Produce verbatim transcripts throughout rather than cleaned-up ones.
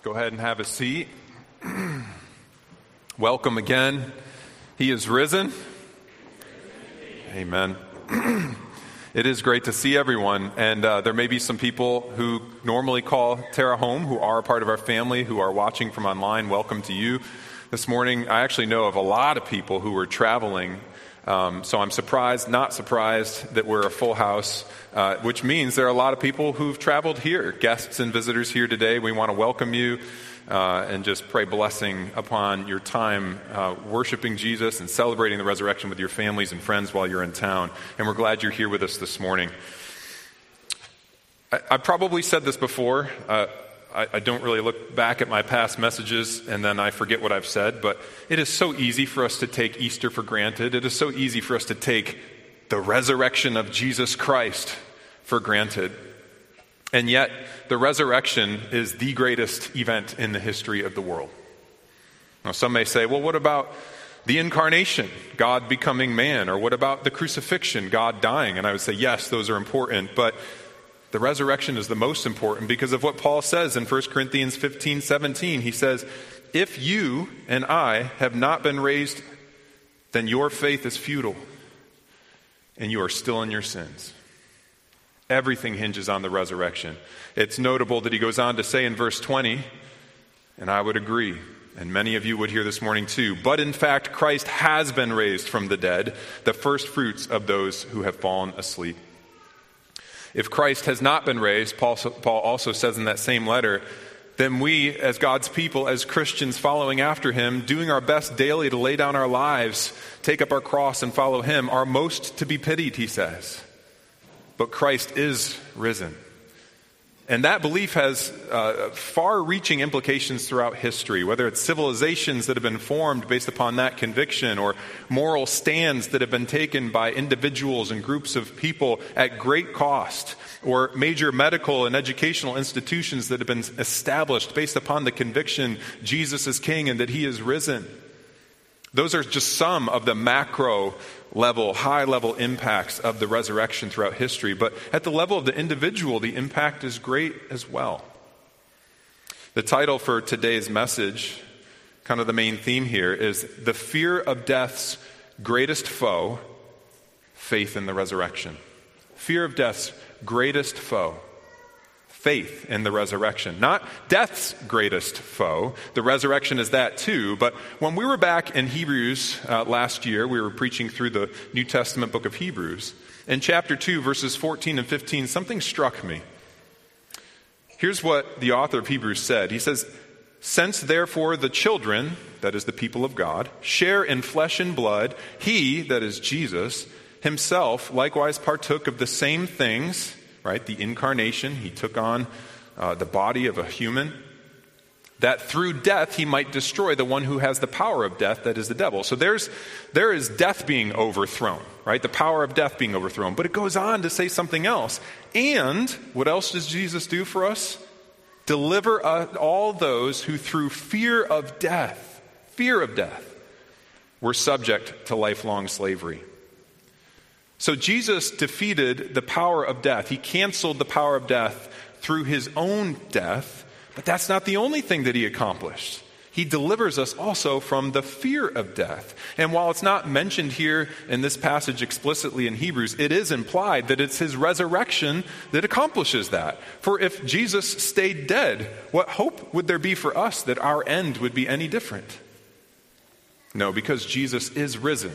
Go ahead and have a seat. Welcome again. He is risen. Amen. It is great to see everyone, and uh, there may be some people who normally call Terra home, who are a part of our family, who are watching from online. Welcome to you. This morning, I actually know of a lot of people who are traveling, um, so I'm surprised, not surprised, that we're a full house, uh, which means there are a lot of people who've traveled here, guests and visitors here today. We want to welcome you uh, and just pray blessing upon your time uh, worshiping Jesus and celebrating the resurrection with your families and friends while you're in town. And we're glad you're here with us this morning. I, I probably said this before. Uh, I, I don't really look back at my past messages and then I forget what I've said, but it is so easy for us to take Easter for granted. It is so easy for us to take the resurrection of Jesus Christ for granted. And yet, the resurrection is the greatest event in the history of the world. Now, some may say, well, what about the incarnation, God becoming man? Or what about the crucifixion, God dying? And I would say, yes, those are important, but the resurrection is the most important because of what Paul says in First Corinthians fifteen seventeen. He says, if you and I have not been raised, then your faith is futile and you are still in your sins. Everything hinges on the resurrection. It's notable that he goes on to say in verse twenty, and I would agree, and many of you would hear this morning too, but in fact Christ has been raised from the dead, the first fruits of those who have fallen asleep. If Christ has not been raised, Paul, Paul also says in that same letter, then we as God's people, as Christians following after him, doing our best daily to lay down our lives, take up our cross and follow him, are most to be pitied, he says. But Christ is risen. And that belief has uh, far-reaching implications throughout history, whether it's civilizations that have been formed based upon that conviction or moral stands that have been taken by individuals and groups of people at great cost, or major medical and educational institutions that have been established based upon the conviction Jesus is king and that he is risen. Those are just some of the macro level, high level impacts of the resurrection throughout history. But at the level of the individual, the impact is great as well. The title for today's message, kind of the main theme here, is The Fear of Death's Greatest Foe, Faith in the Resurrection. Fear of Death's greatest foe. Faith in the resurrection. Not death's greatest foe. The resurrection is that too. But when we were back in Hebrews uh, last year, we were preaching through the New Testament book of Hebrews. In chapter two, verses fourteen and fifteen, something struck me. Here's what the author of Hebrews said. He says, since therefore the children, that is the people of God, share in flesh and blood, he, that is Jesus, himself likewise partook of the same things. Right, the incarnation, he took on uh, the body of a human, that through death he might destroy the one who has the power of death, that is the devil. So there's there is death being overthrown, right? The power of death being overthrown. But it goes on to say something else. And what else does Jesus do for us? Deliver uh, all those who through fear of death, fear of death, were subject to lifelong slavery. So Jesus defeated the power of death. He canceled the power of death through his own death, but that's not the only thing that he accomplished. He delivers us also from the fear of death. And while it's not mentioned here in this passage explicitly in Hebrews, it is implied that it's his resurrection that accomplishes that. For if Jesus stayed dead, what hope would there be for us that our end would be any different? No, because Jesus is risen.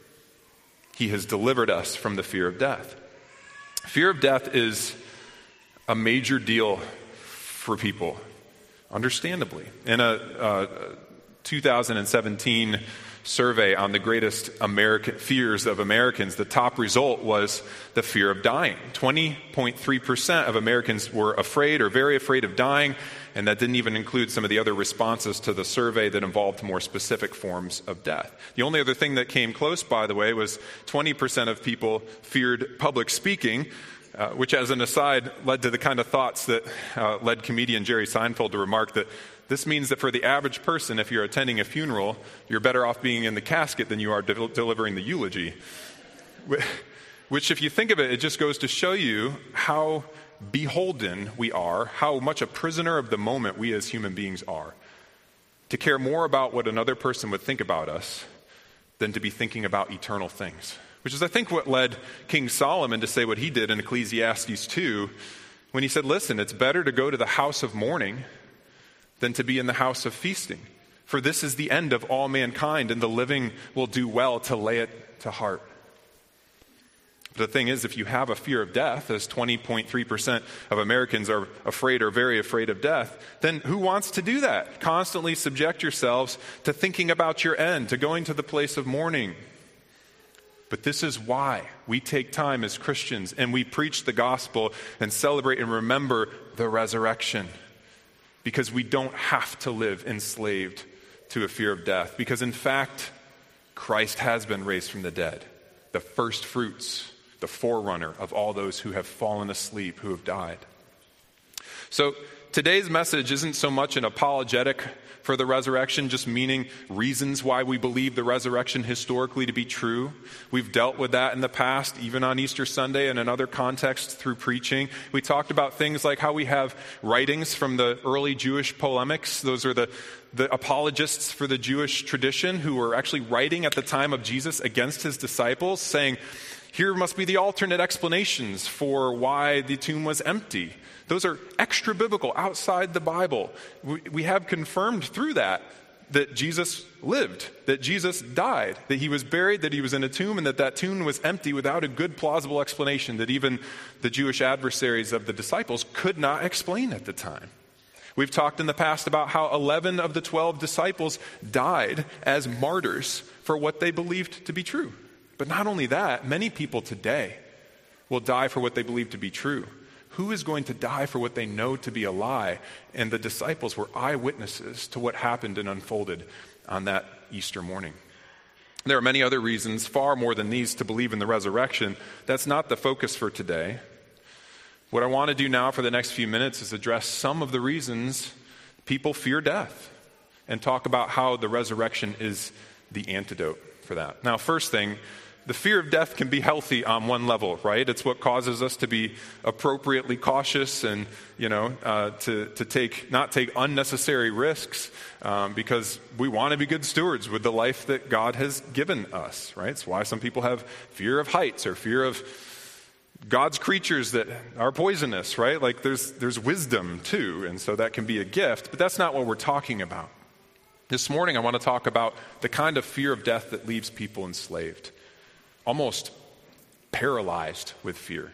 He has delivered us from the fear of death. Fear of death is a major deal for people, understandably. In a, a two thousand seventeen survey on the greatest American fears of Americans, the top result was the fear of dying. twenty point three percent of Americans were afraid or very afraid of dying, and that didn't even include some of the other responses to the survey that involved more specific forms of death. The only other thing that came close, by the way, was twenty percent of people feared public speaking, uh, which as an aside led to the kind of thoughts that uh, led comedian Jerry Seinfeld to remark that this means that for the average person, if you're attending a funeral, you're better off being in the casket than you are de- delivering the eulogy. Which, if you think of it, it just goes to show you how beholden we are, how much a prisoner of the moment we as human beings are, to care more about what another person would think about us than to be thinking about eternal things. Which is, I think, what led King Solomon to say what he did in Ecclesiastes two, when he said, listen, it's better to go to the house of mourning than to be in the house of feasting. For this is the end of all mankind, and the living will do well to lay it to heart. The thing is, if you have a fear of death, as twenty point three percent of Americans are afraid or very afraid of death, then who wants to do that? Constantly subject yourselves to thinking about your end, to going to the place of mourning. But this is why we take time as Christians and we preach the gospel and celebrate and remember the resurrection. Because we don't have to live enslaved to a fear of death. Because in fact, Christ has been raised from the dead, the first fruits, the forerunner of all those who have fallen asleep, who have died. So today's message isn't so much an apologetic for the resurrection, just meaning reasons why we believe the resurrection historically to be true. We've dealt with that in the past, even on Easter Sunday and in other contexts through preaching. We talked about things like how we have writings from the early Jewish polemics. Those are the, the apologists for the Jewish tradition who were actually writing at the time of Jesus against his disciples, saying, here must be the alternate explanations for why the tomb was empty. Those are extra biblical, outside the Bible. We, we have confirmed through that that Jesus lived, that Jesus died, that he was buried, that he was in a tomb, and that that tomb was empty without a good plausible explanation that even the Jewish adversaries of the disciples could not explain at the time. We've talked in the past about how eleven of the twelve disciples died as martyrs for what they believed to be true. But not only that, many people today will die for what they believe to be true. Who is going to die for what they know to be a lie? And the disciples were eyewitnesses to what happened and unfolded on that Easter morning. There are many other reasons, far more than these, to believe in the resurrection. That's not the focus for today. What I want to do now for the next few minutes is address some of the reasons people fear death and talk about how the resurrection is the antidote for that. Now, first thing, the fear of death can be healthy on one level, right? It's what causes us to be appropriately cautious and, you know, uh, to to take not take unnecessary risks um, because we want to be good stewards with the life that God has given us, right? It's why some people have fear of heights or fear of God's creatures that are poisonous, right? Like there's there's wisdom too, and so that can be a gift, but that's not what we're talking about. This morning I want to talk about the kind of fear of death that leaves people enslaved, almost paralyzed with fear.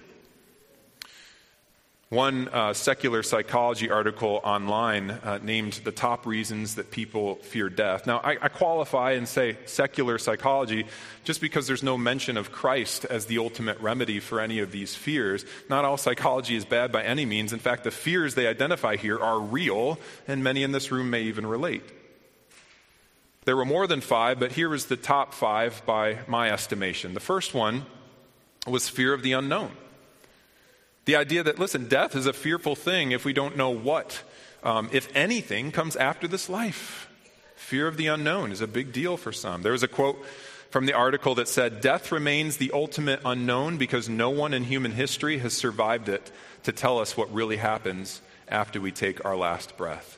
One uh, secular psychology article online uh, named the top reasons that people fear death. Now, I, I qualify and say secular psychology just because there's no mention of Christ as the ultimate remedy for any of these fears. Not all psychology is bad by any means. In fact, the fears they identify here are real, and many in this room may even relate. There were more than five, but here is the top five by my estimation. The first one was fear of the unknown. The idea that, listen, death is a fearful thing if we don't know what, um, if anything, comes after this life. Fear of the unknown is a big deal for some. There was a quote from the article that said, "Death remains the ultimate unknown because no one in human history has survived it to tell us what really happens after we take our last breath."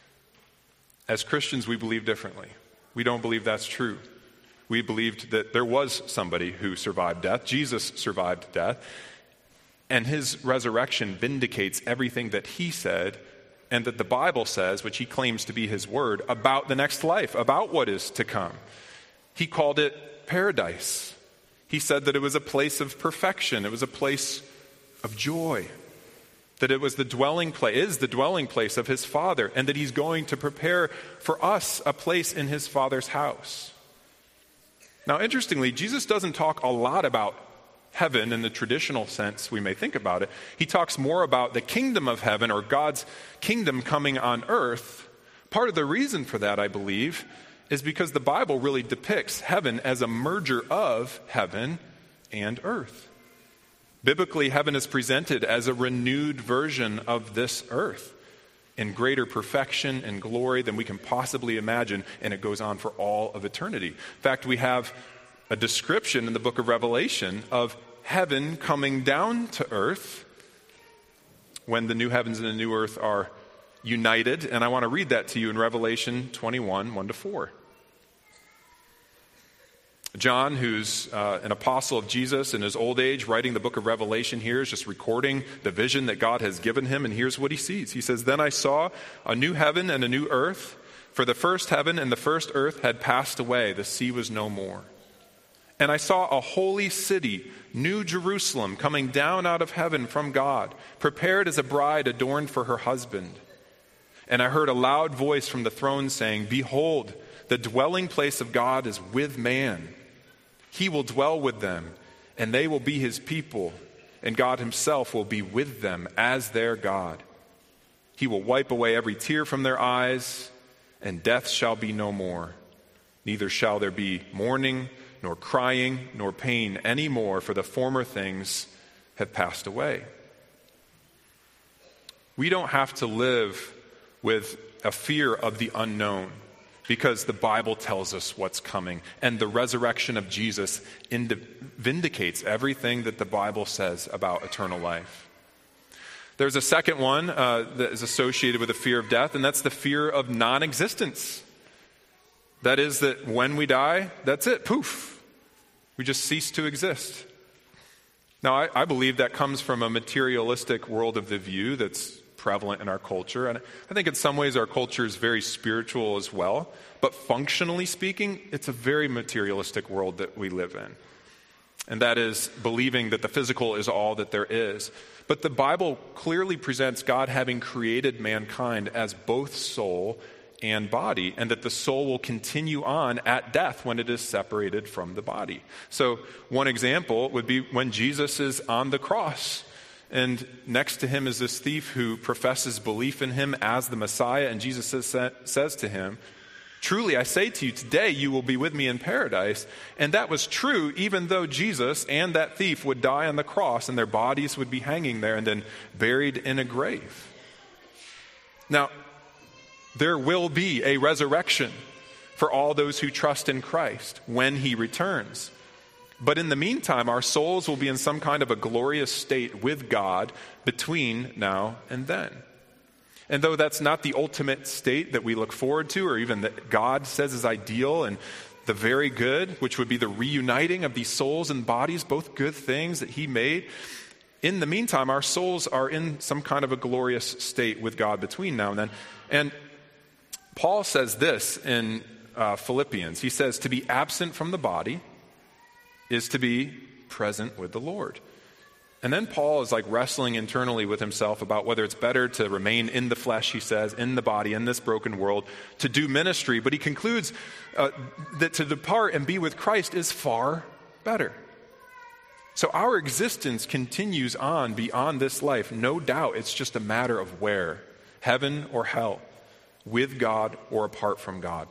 As Christians, we believe differently. We don't believe that's true. We believed that there was somebody who survived death. Jesus survived death. And his resurrection vindicates everything that he said and that the Bible says, which he claims to be his word, about the next life, about what is to come. He called it paradise. He said that it was a place of perfection. It was a place of joy. That it was the dwelling place, is the dwelling place of his Father, and that he's going to prepare for us a place in his Father's house. Now, interestingly, Jesus doesn't talk a lot about heaven in the traditional sense we may think about it. He talks more about the kingdom of heaven, or God's kingdom coming on earth. Part of the reason for that, I believe, is because the Bible really depicts heaven as a merger of heaven and earth. Biblically, heaven is presented as a renewed version of this earth in greater perfection and glory than we can possibly imagine, and it goes on for all of eternity. In fact, we have a description in the book of Revelation of heaven coming down to earth when the new heavens and the new earth are united. And I want to read that to you in Revelation twenty-one, one to four. John, who's uh, an apostle of Jesus in his old age, writing the book of Revelation here, is just recording the vision that God has given him, and here's what he sees. He says, "Then I saw a new heaven and a new earth, for the first heaven and the first earth had passed away, the sea was no more. And I saw a holy city, New Jerusalem, coming down out of heaven from God, prepared as a bride adorned for her husband. And I heard a loud voice from the throne saying, 'Behold, the dwelling place of God is with man. He will dwell with them, and they will be his people, and God himself will be with them as their God. He will wipe away every tear from their eyes, and death shall be no more. Neither shall there be mourning, nor crying, nor pain any more, for the former things have passed away.'" We don't have to live with a fear of the unknown, because the Bible tells us what's coming, and the resurrection of Jesus vindicates everything that the Bible says about eternal life. There's a second one uh, that is associated with the fear of death, and that's the fear of non-existence. That is that when we die, that's it, poof. We just cease to exist. Now, I, I believe that comes from a materialistic world of the view that's prevalent in our culture. And I think in some ways our culture is very spiritual as well. But functionally speaking, it's a very materialistic world that we live in. And that is believing that the physical is all that there is. But the Bible clearly presents God having created mankind as both soul and body, and that the soul will continue on at death when it is separated from the body. So one example would be when Jesus is on the cross. And next to him is this thief who professes belief in him as the Messiah. And Jesus says, says to him, "Truly I say to you, today you will be with me in paradise." And that was true even though Jesus and that thief would die on the cross and their bodies would be hanging there and then buried in a grave. Now, there will be a resurrection for all those who trust in Christ when he returns. But in the meantime, our souls will be in some kind of a glorious state with God between now and then. And though that's not the ultimate state that we look forward to, or even that God says is ideal and the very good, which would be the reuniting of these souls and bodies, both good things that he made, in the meantime, our souls are in some kind of a glorious state with God between now and then. And Paul says this in uh, Philippians. He says, "To be absent from the body is to be present with the Lord." And then Paul is like wrestling internally with himself about whether it's better to remain in the flesh, he says, in the body, in this broken world, to do ministry. But he concludes uh, that to depart and be with Christ is far better. So our existence continues on beyond this life. No doubt it's just a matter of where, heaven or hell, with God or apart from God.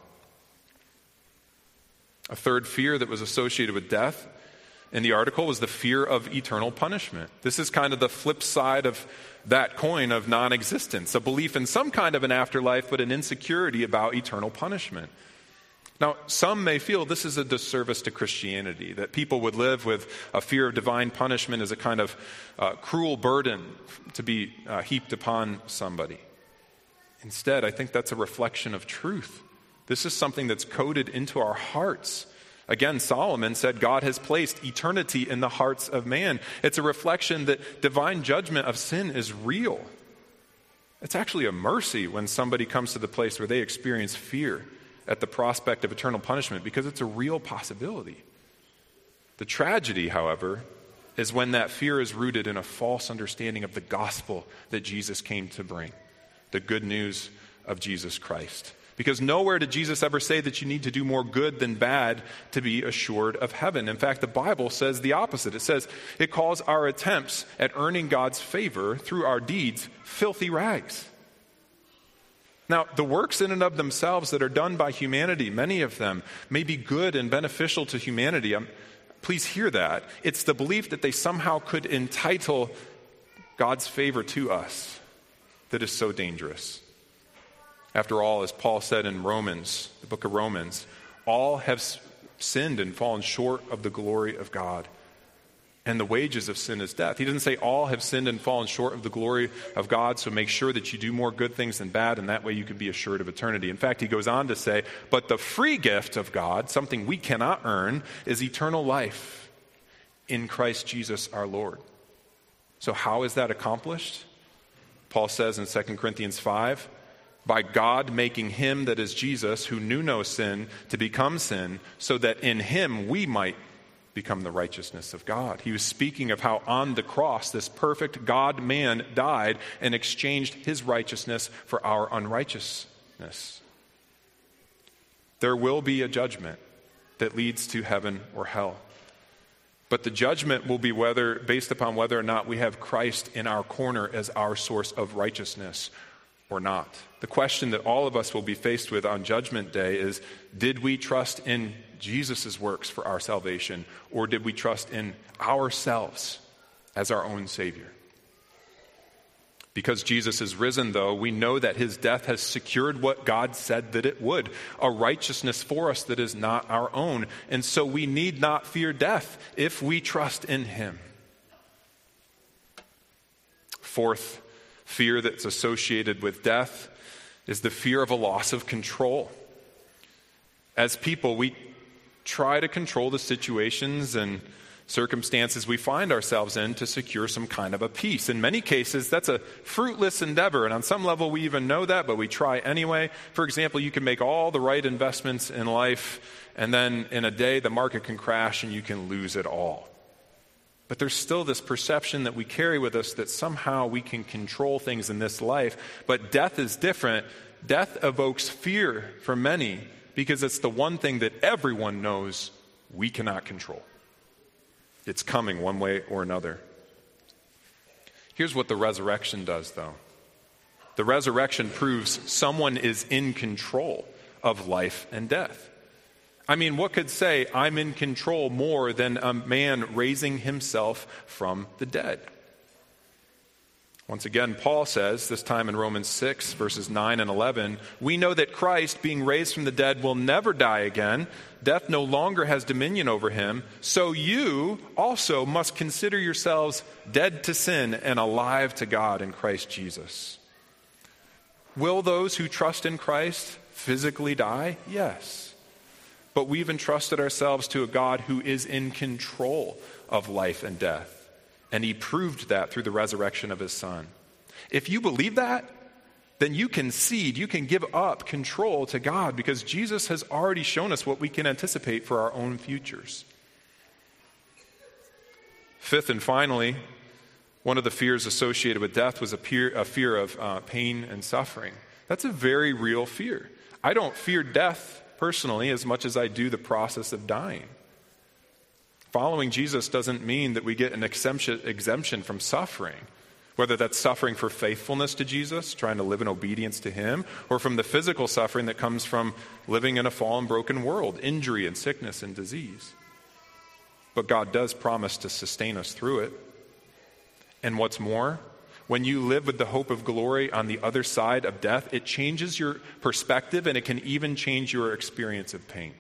A third fear that was associated with death in the article was the fear of eternal punishment. This is kind of the flip side of that coin of non-existence, a belief in some kind of an afterlife, but an insecurity about eternal punishment. Now, some may feel this is a disservice to Christianity, that people would live with a fear of divine punishment as a kind of uh, cruel burden to be uh, heaped upon somebody. Instead, I think that's a reflection of truth. This is something that's coded into our hearts. Again, Solomon said God has placed eternity in the hearts of man. It's a reflection that divine judgment of sin is real. It's actually a mercy when somebody comes to the place where they experience fear at the prospect of eternal punishment, because it's a real possibility. The tragedy, however, is when that fear is rooted in a false understanding of the gospel that Jesus came to bring, the good news of Jesus Christ. Because nowhere did Jesus ever say that you need to do more good than bad to be assured of heaven. In fact, the Bible says the opposite. It says it calls our attempts at earning God's favor through our deeds filthy rags. Now, the works in and of themselves that are done by humanity, many of them may be good and beneficial to humanity. Um, please hear that. It's the belief that they somehow could entitle God's favor to us that is so dangerous. After all, as Paul said in Romans, the book of Romans, all have sinned and fallen short of the glory of God. And the wages of sin is death. He doesn't say all have sinned and fallen short of the glory of God, so make sure that you do more good things than bad, and that way you can be assured of eternity. In fact, he goes on to say, but the free gift of God, something we cannot earn, is eternal life in Christ Jesus our Lord. So how is that accomplished? Paul says in Second Corinthians five, by God making him, that is Jesus, who knew no sin, to become sin, so that in him we might become the righteousness of God. He was speaking of how on the cross this perfect God-man died and exchanged his righteousness for our unrighteousness. There will be a judgment that leads to heaven or hell. But the judgment will be whether based upon whether or not we have Christ in our corner as our source of righteousness or not. The question that all of us will be faced with on Judgment Day is, did we trust in Jesus' works for our salvation, or did we trust in ourselves as our own Savior? Because Jesus is risen, though, we know that his death has secured what God said that it would, a righteousness for us that is not our own. And so we need not fear death if we trust in him. Fourth fear that's associated with death is the fear of a loss of control. As people, we try to control the situations and circumstances we find ourselves in to secure some kind of a peace. In many cases, that's a fruitless endeavor, and on some level we even know that, but we try anyway. For example, you can make all the right investments in life, and then in a day the market can crash and you can lose it all. But there's still this perception that we carry with us that somehow we can control things in this life. But death is different. Death evokes fear for many because it's the one thing that everyone knows we cannot control. It's coming one way or another. Here's what the resurrection does, though. The resurrection proves someone is in control of life and death. I mean, what could say I'm in control more than a man raising himself from the dead? Once again, Paul says, this time in Romans six, verses nine and eleven, we know that Christ, being raised from the dead, will never die again. Death no longer has dominion over him. So you also must consider yourselves dead to sin and alive to God in Christ Jesus. Will those who trust in Christ physically die? Yes. But we've entrusted ourselves to a God who is in control of life and death. And he proved that through the resurrection of his Son. If you believe that, then you can cede, you can give up control to God because Jesus has already shown us what we can anticipate for our own futures. Fifth and finally, one of the fears associated with death was a, peer, a fear of uh, pain and suffering. That's a very real fear. I don't fear death personally as much as I do the process of dying. Following Jesus doesn't mean that we get an exemption, exemption from suffering, whether that's suffering for faithfulness to Jesus, trying to live in obedience to him, or from the physical suffering that comes from living in a fallen, broken world, injury and sickness and disease. But God does promise to sustain us through it. And what's more, when you live with the hope of glory on the other side of death, it changes your perspective and it can even change your experience of pain.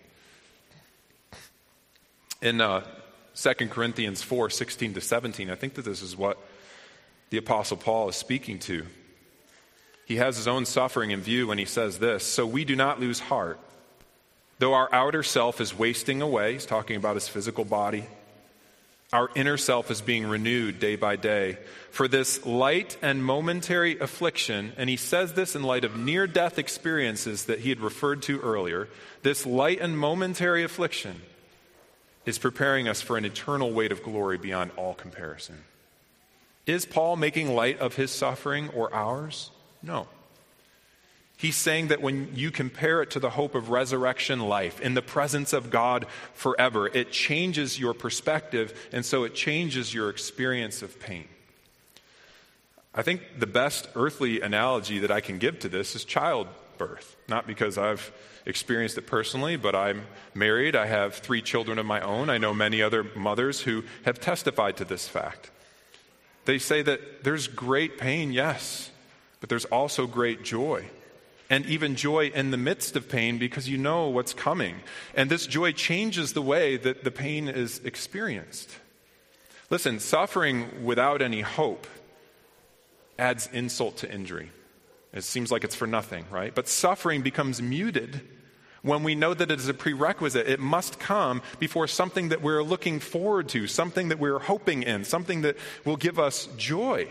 In uh, Second Corinthians four, sixteen to seventeen, I think that this is what the Apostle Paul is speaking to. He has his own suffering in view when he says this, so we do not lose heart. Though our outer self is wasting away, he's talking about his physical body, our inner self is being renewed day by day. For this light and momentary affliction, and he says this in light of near-death experiences that he had referred to earlier, this light and momentary affliction is preparing us for an eternal weight of glory beyond all comparison. Is Paul making light of his suffering or ours? No. He's saying that when you compare it to the hope of resurrection life in the presence of God forever, it changes your perspective, and so it changes your experience of pain. I think the best earthly analogy that I can give to this is childbirth. Not because I've experienced it personally, but I'm married. I have three children of my own. I know many other mothers who have testified to this fact. They say that there's great pain, yes, but there's also great joy. And even joy in the midst of pain because you know what's coming. And this joy changes the way that the pain is experienced. Listen, suffering without any hope adds insult to injury. It seems like it's for nothing, right? But suffering becomes muted when we know that it is a prerequisite. It must come before something that we're looking forward to, something that we're hoping in, something that will give us joy.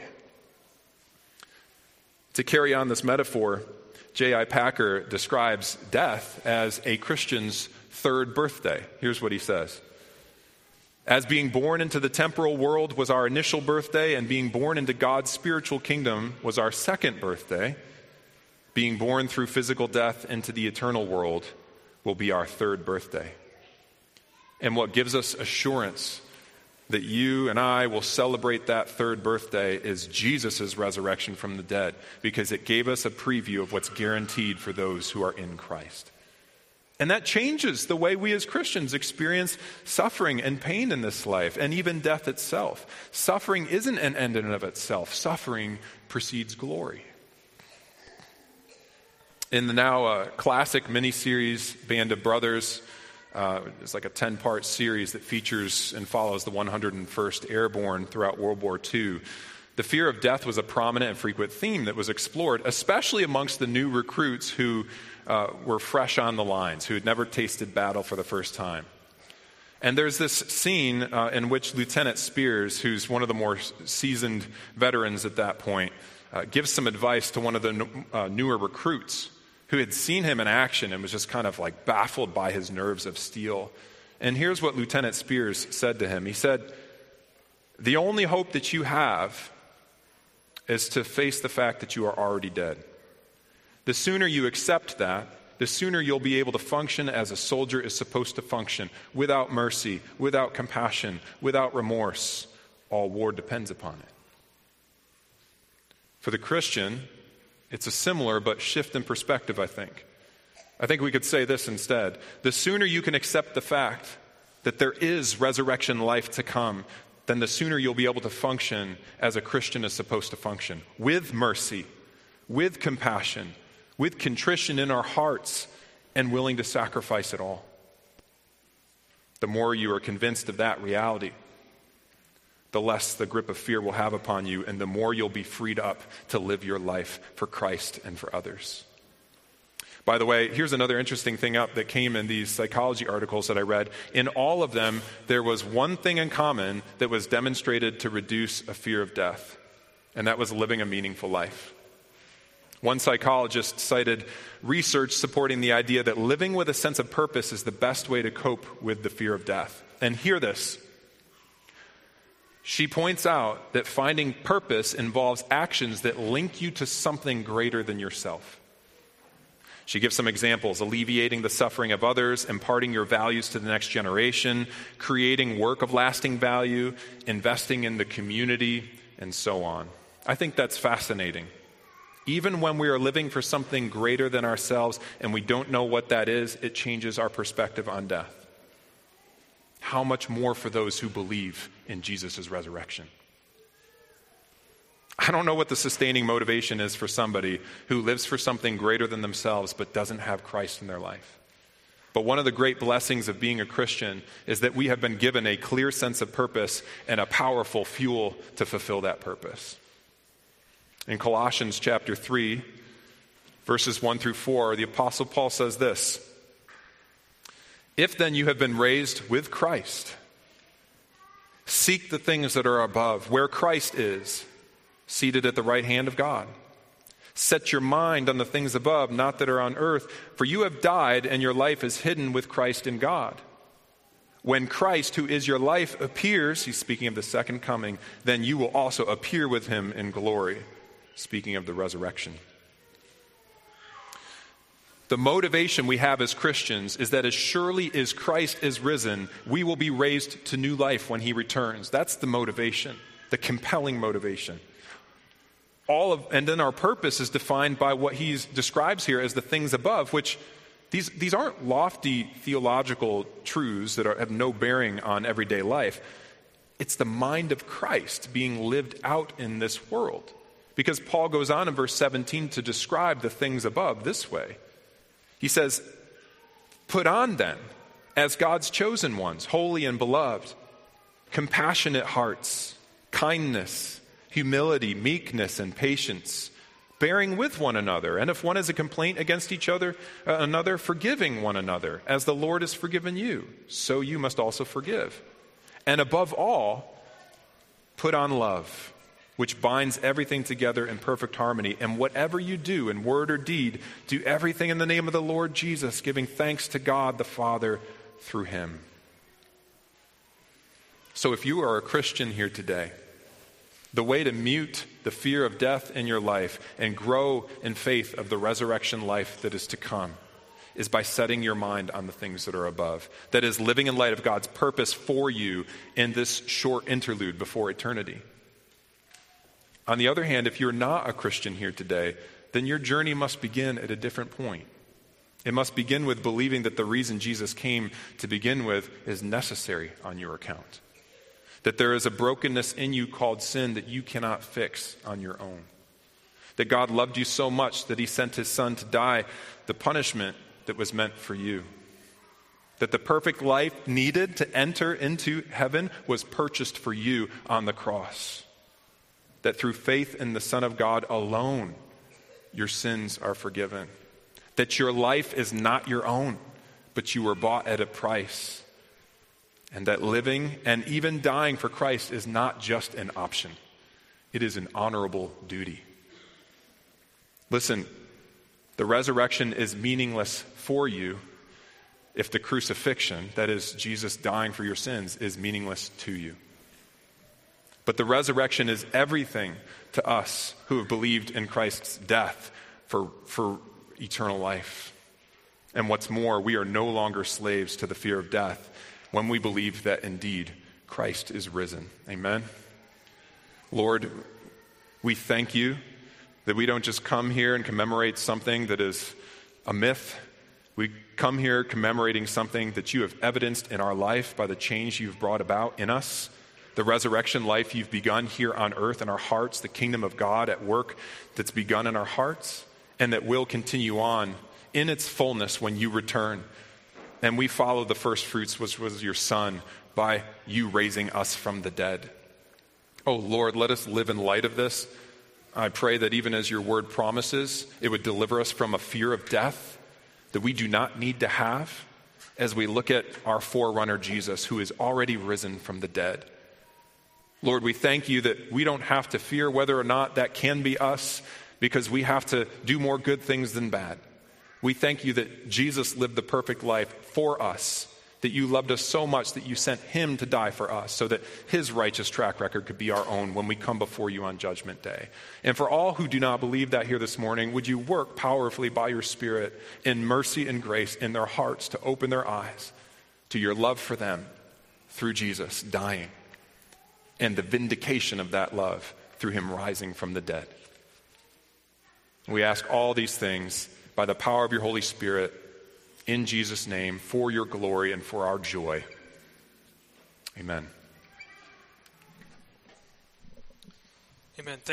To carry on this metaphor, J I Packer describes death as a Christian's third birthday. Here's what he says. As being born into the temporal world was our initial birthday, and being born into God's spiritual kingdom was our second birthday, being born through physical death into the eternal world will be our third birthday. And what gives us assurance that you and I will celebrate that third birthday is Jesus' resurrection from the dead, because it gave us a preview of what's guaranteed for those who are in Christ. And that changes the way we as Christians experience suffering and pain in this life, and even death itself. Suffering isn't an end in and of itself. Suffering precedes glory. In the now uh, classic miniseries Band of Brothers, uh, it's like a ten-part series that features and follows the one hundred first Airborne throughout World War Two. The fear of death was a prominent and frequent theme that was explored, especially amongst the new recruits who uh, were fresh on the lines, who had never tasted battle for the first time. And there's this scene uh, in which Lieutenant Spears, who's one of the more seasoned veterans at that point, uh, gives some advice to one of the uh, newer recruits who had seen him in action and was just kind of like baffled by his nerves of steel. And here's what Lieutenant Spears said to him. He said, "The only hope that you have is to face the fact that you are already dead. The sooner you accept that, the sooner you'll be able to function as a soldier is supposed to function, without mercy, without compassion, without remorse. All war depends upon it." For the Christian, it's a similar but shift in perspective, I think. I think we could say this instead. The sooner you can accept the fact that there is resurrection life to come, then the sooner you'll be able to function as a Christian is supposed to function, with mercy, with compassion, with contrition in our hearts, and willing to sacrifice it all. The more you are convinced of that reality, the less the grip of fear will have upon you, and the more you'll be freed up to live your life for Christ and for others. By the way, here's another interesting thing up that came in these psychology articles that I read. In all of them, there was one thing in common that was demonstrated to reduce a fear of death, and that was living a meaningful life. One psychologist cited research supporting the idea that living with a sense of purpose is the best way to cope with the fear of death. And hear this. She points out that finding purpose involves actions that link you to something greater than yourself. She gives some examples: alleviating the suffering of others, imparting your values to the next generation, creating work of lasting value, investing in the community, and so on. I think that's fascinating. Even when we are living for something greater than ourselves and we don't know what that is, it changes our perspective on death. How much more for those who believe in Jesus' resurrection? I don't know what the sustaining motivation is for somebody who lives for something greater than themselves but doesn't have Christ in their life. But one of the great blessings of being a Christian is that we have been given a clear sense of purpose and a powerful fuel to fulfill that purpose. In Colossians chapter three, verses one through four, the Apostle Paul says this: "If then you have been raised with Christ, seek the things that are above, where Christ is, seated at the right hand of God. Set your mind on the things above, not that are on earth, for you have died and your life is hidden with Christ in God. When Christ, who is your life, appears," he's speaking of the second coming, "then you will also appear with him in glory," speaking of the resurrection. The motivation we have as Christians is that as surely as Christ is risen, we will be raised to new life when he returns. That's the motivation, the compelling motivation. All of, and then our purpose is defined by what he describes here as the things above, which these, these aren't lofty theological truths that are, have no bearing on everyday life. It's the mind of Christ being lived out in this world. Because Paul goes on in verse seventeen to describe the things above this way. He says, "Put on then, as God's chosen ones, holy and beloved, compassionate hearts, kindness, humility, meekness, and patience, bearing with one another, and if one has a complaint against each other, uh, another, forgiving one another, as the Lord has forgiven you, so you must also forgive. And above all, put on love, which binds everything together in perfect harmony. And whatever you do in word or deed, do everything in the name of the Lord Jesus, giving thanks to God the Father through him. So if you are a Christian here today, the way to mute the fear of death in your life and grow in faith of the resurrection life that is to come is by setting your mind on the things that are above. That is, living in light of God's purpose for you in this short interlude before eternity. On the other hand, if you're not a Christian here today, then your journey must begin at a different point. It must begin with believing that the reason Jesus came to begin with is necessary on your account. That there is a brokenness in you called sin that you cannot fix on your own. That God loved you so much that he sent his son to die the punishment that was meant for you. That the perfect life needed to enter into heaven was purchased for you on the cross. That through faith in the Son of God alone, your sins are forgiven. That your life is not your own, but you were bought at a price. And that living and even dying for Christ is not just an option. It is an honorable duty. Listen, the resurrection is meaningless for you if the crucifixion, that is, Jesus dying for your sins, is meaningless to you. But the resurrection is everything to us who have believed in Christ's death for, for eternal life. And what's more, we are no longer slaves to the fear of death when we believe that indeed Christ is risen. Amen? Lord, we thank you that we don't just come here and commemorate something that is a myth. We come here commemorating something that you have evidenced in our life by the change you've brought about in us, the resurrection life you've begun here on earth in our hearts, the kingdom of God at work that's begun in our hearts, and that will continue on in its fullness when you return. And we follow the first fruits, which was your Son, by you raising us from the dead. Oh Lord, let us live in light of this. I pray that even as your word promises, it would deliver us from a fear of death that we do not need to have as we look at our forerunner Jesus, who is already risen from the dead. Lord, we thank you that we don't have to fear whether or not that can be us, because we have to do more good things than bad. We thank you that Jesus lived the perfect life for us, that you loved us so much that you sent him to die for us so that his righteous track record could be our own when we come before you on Judgment Day. And for all who do not believe that here this morning, would you work powerfully by your Spirit in mercy and grace in their hearts to open their eyes to your love for them through Jesus dying and the vindication of that love through him rising from the dead. We ask all these things by the power of your Holy Spirit, in Jesus' name, for your glory and for our joy. Amen. Amen.